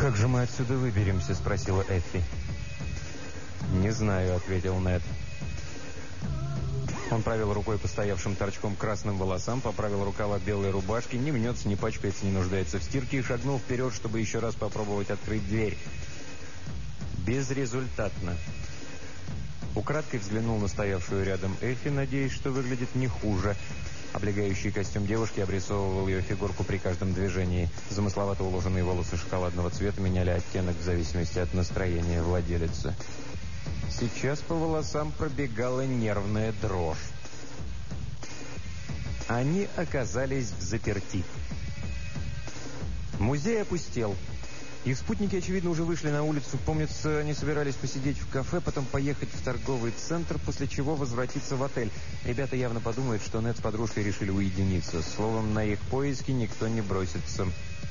«Как же мы отсюда выберемся?» – спросила Эффи. «Не знаю», – ответил Нед. Он провел рукой по стоявшим торчком красным волосам, поправил рукава белой рубашки, не мнется, не пачкается, не нуждается в стирке и шагнул вперед, чтобы еще раз попробовать открыть дверь. Безрезультатно. Украдкой взглянул на стоявшую рядом Эффи, надеясь, что выглядит не хуже. Облегающий костюм девушки обрисовывал ее фигурку при каждом движении. Замысловато уложенные волосы шоколадного цвета меняли оттенок в зависимости от настроения владелицы. Сейчас по волосам пробегала нервная дрожь. Они оказались взаперти. Музей опустел. Их спутники, очевидно, уже вышли на улицу. Помнится, они собирались посидеть в кафе, потом поехать в торговый центр, после чего возвратиться в отель. Ребята явно подумают, что Нед с подружкой решили уединиться. Словом, на их поиски никто не бросится.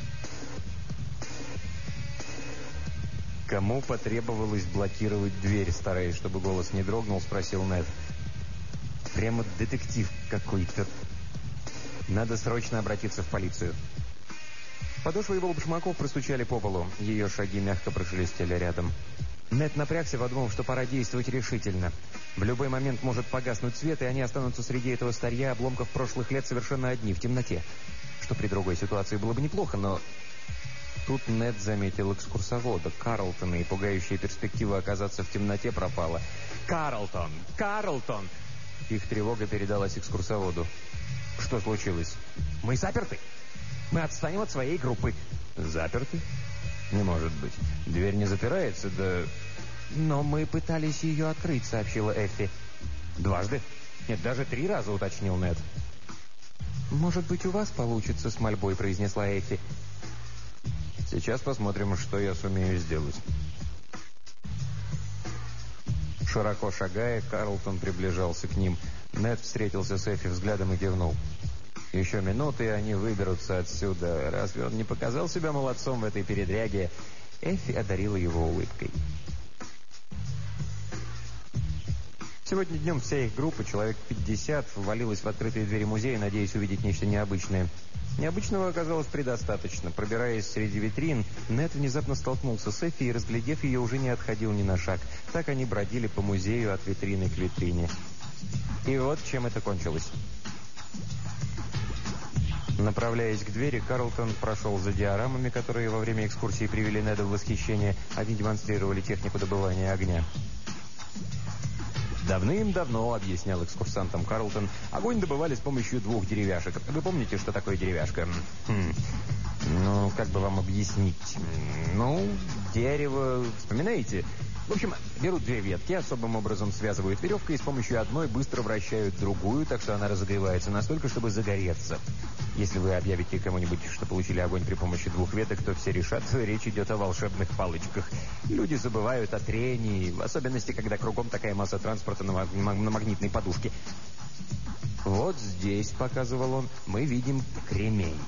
«Кому потребовалось блокировать дверь?» Стараясь, чтобы голос не дрогнул, спросил Нед. «Прямо детектив какой-то. Надо срочно обратиться в полицию». Подошвы его башмаков простучали по полу. Ее шаги мягко прошелестели рядом. Нед напрягся, подумав, что пора действовать решительно. В любой момент может погаснуть свет, и они останутся среди этого старья обломков прошлых лет совершенно одни, в темноте. Что при другой ситуации было бы неплохо, но... Тут Нед заметил экскурсовода Карлтона, и пугающая перспектива оказаться в темноте пропала. «Карлтон! Карлтон!» Их тревога передалась экскурсоводу. «Что случилось?» «Мы заперты! Мы отстанем от своей группы». «Заперты? Не может быть. Дверь не запирается, да...» «Но мы пытались ее открыть», — сообщила Эффи. «Дважды? Нет, даже 3 раза», — уточнил Нед. «Может быть, у вас получится с мольбой», — произнесла Эффи. «Сейчас посмотрим, что я сумею сделать». Широко шагая, Карлтон приближался к ним. Нед встретился с Эффи взглядом и кивнул. Еще минуты, и они выберутся отсюда. Разве он не показал себя молодцом в этой передряге? Эффи одарила его улыбкой. Сегодня днем вся их группа, человек 50, ввалилась в открытые двери музея, надеясь увидеть нечто необычное. Необычного оказалось предостаточно. Пробираясь среди витрин, Нед внезапно столкнулся с Эффи и, разглядев ее, уже не отходил ни на шаг. Так они бродили по музею от витрины к витрине. И вот чем это кончилось. Направляясь к двери, Карлтон прошел за диорамами, которые во время экскурсии привели Неда в восхищение. Они демонстрировали технику добывания огня. «Давным-давно, — объяснял экскурсантам Карлтон, — огонь добывали с помощью 2 деревяшек. Вы помните, что такое деревяшка?» «Ну, как бы вам объяснить? Ну, дерево... Вспоминаете? В общем, берут 2 ветки, особым образом связывают веревкой и с помощью одной быстро вращают другую, так что она разогревается настолько, чтобы загореться. Если вы объявите кому-нибудь, что получили огонь при помощи 2 веток, то все решат, что речь идет о волшебных палочках. Люди забывают о трении, в особенности, когда кругом такая масса транспорта на магнитной подушке. Вот здесь, — показывал он, — мы видим кремень.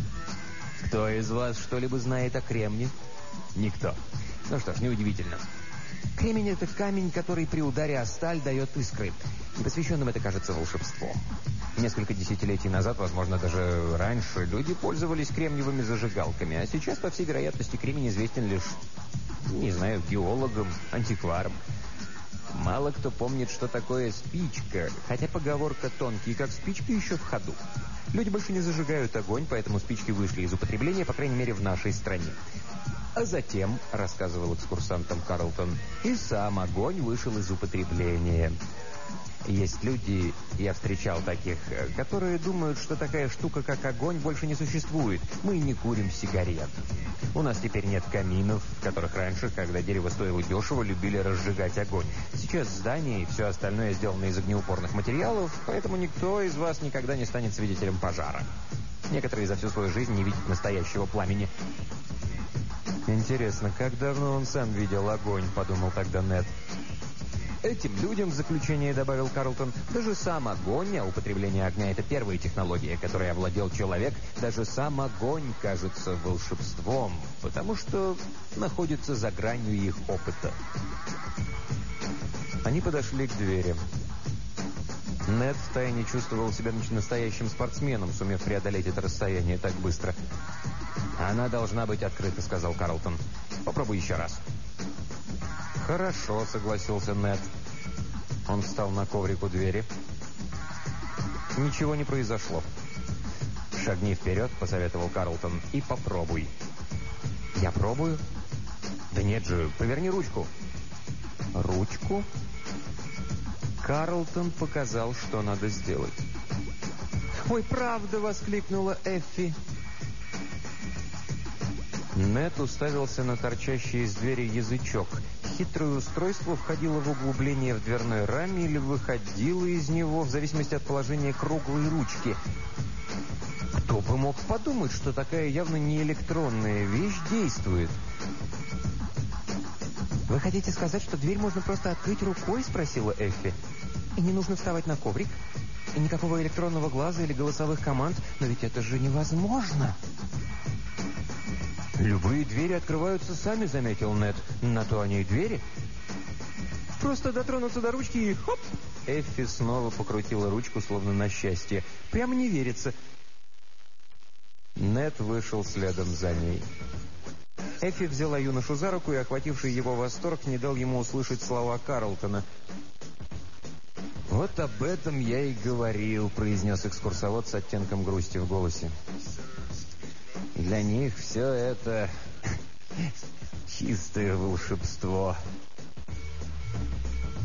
Кто из вас что-либо знает о кремне? Никто. Ну что ж, неудивительно. Кремень — это камень, который при ударе о сталь дает искры. Непосвященным это кажется волшебством. Несколько десятилетий назад, возможно, даже раньше, люди пользовались кремниевыми зажигалками, а сейчас, по всей вероятности, кремень известен лишь, не знаю, геологам, антикварам. Мало кто помнит, что такое спичка, хотя поговорка «тонкий, как спичка» еще в ходу. Люди больше не зажигают огонь, поэтому спички вышли из употребления, по крайней мере, в нашей стране. А затем, — рассказывал экскурсантам Карлтон, — и сам огонь вышел из употребления. Есть люди, я встречал таких, которые думают, что такая штука, как огонь, больше не существует. Мы не курим сигарет. У нас теперь нет каминов, в которых раньше, когда дерево стоило дешево, любили разжигать огонь. Сейчас здания и все остальное сделано из огнеупорных материалов, поэтому никто из вас никогда не станет свидетелем пожара. Некоторые за всю свою жизнь не видят настоящего пламени. «Интересно, как давно он сам видел огонь?» — подумал тогда Нед. Этим людям, в заключение добавил Карлтон, даже сам огонь, а употребление огня — это первая технология, которой овладел человек, даже сам огонь кажется волшебством, потому что находится за гранью их опыта. Они подошли к двери. Нед втайне чувствовал себя настоящим спортсменом, сумев преодолеть это расстояние так быстро. «Она должна быть открыта», — сказал Карлтон. «Попробуй еще раз». «Хорошо», — согласился Нед. Он встал на коврик у двери. Ничего не произошло. «Шагни вперед», — посоветовал Карлтон, — «и попробуй». «Я пробую?» «Да нет же, поверни ручку». «Ручку?» Карлтон показал, что надо сделать. «Ой, правда!» — воскликнула Эффи. Нед уставился на торчащий из двери язычок. Хитрое устройство входило в углубление в дверной раме или выходило из него, в зависимости от положения круглой ручки. Кто бы мог подумать, что такая явно не электронная вещь действует? «Вы хотите сказать, что дверь можно просто открыть рукой?» — спросила Эффи. «И не нужно вставать на коврик? И никакого электронного глаза или голосовых команд? Но ведь это же невозможно!» «Любые двери открываются сами», — заметил Нед. «На то они и двери». «Просто дотронуться до ручки и хоп!» Эффи снова покрутила ручку, словно на счастье. «Прямо не верится». Нед вышел следом за ней. Эффи взяла юношу за руку, и охвативший его восторг не дал ему услышать слова Карлтона. «Вот об этом я и говорил», — произнес экскурсовод с оттенком грусти в голосе. «Для них все это чистое волшебство».